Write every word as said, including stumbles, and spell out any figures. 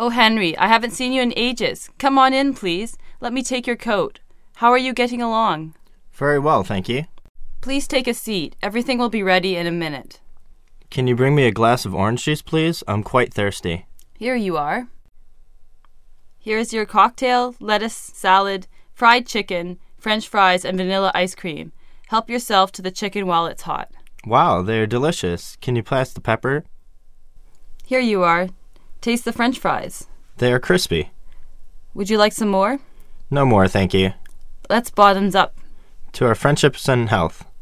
Oh, Henry, I haven't seen you in ages. Come on in, please. Let me take your coat. How are you getting along? Very well, thank you. Please take a seat. Everything will be ready in a minute. Can you bring me a glass of orange juice, please? I'm quite thirsty. Here you are. Here is your cocktail, lettuce, salad, fried chicken, French fries, and vanilla ice cream. Help yourself to the chicken while it's hot. Wow, they're delicious. Can you pass the pepper? Here you are. Taste the French fries. They are crispy. Would you like some more? No more, thank you. Let's bottoms up. To our friendships and health.